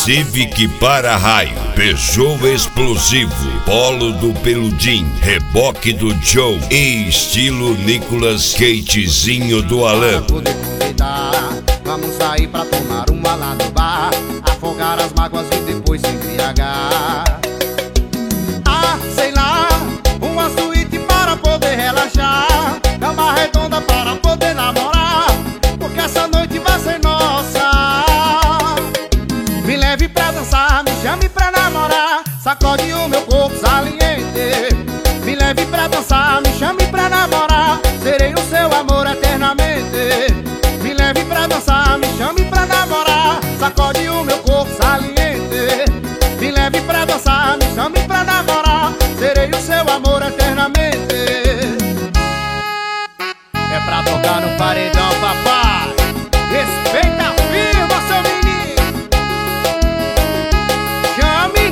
Civic para-raio, Peugeot explosivo, Polo do Peludim, reboque do Joe e estilo Nicolas Cagezinho do Alan. Vamos sair pra tomar uma lá no bar, afogar as mágoas e depois se embriagar. Ah, sei lá, uma suíte para poder relaxar, cama redonda para poder namorar, porque essa noite vai ser nossa. Me leve pra dançar, me chame pra namorar, sacode o meu corpo saliente. Me leve pra dançar, me chame pra namorar, serei o seu amor eternamente. Me leve pra dançar, me chame pra namorar, sacode o meu corpo saliente. Me leve pra dançar, me chame pra namorar, serei o seu amor eternamente. É pra tocar no paredão, papai. Respeita a firma, seu menino. Chame.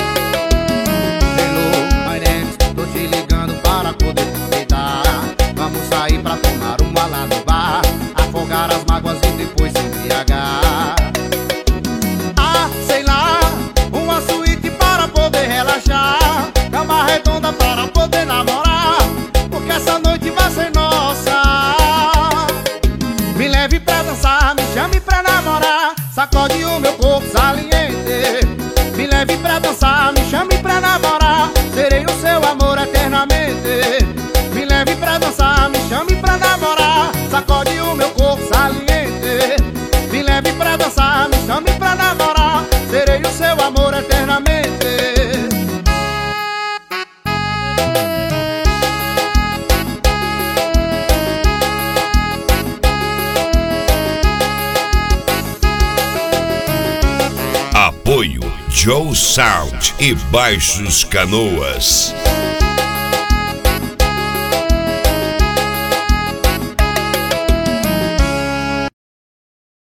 Hello, my name, tô te ligando para poder convidar. Vamos sair pra tomar uma lá no bar, afogar as mágoas e depois se embriagar. Ah, sei lá, uma suíte para poder relaxar, cama redonda para poder namorar, porque essa noite vai ser nossa. Me leve pra dançar, me chame pra namorar, sacode o meu corpo saliente. Me leve pra dançar, me chame pra namorar, serei o seu amor eternamente. Me leve pra dançar, me chame pra namorar, sacode o meu corpo saliente. Me leve pra dançar, me chame pra namorar, serei o seu amor eternamente. Apoio Joe Sound e Baixos Canoas.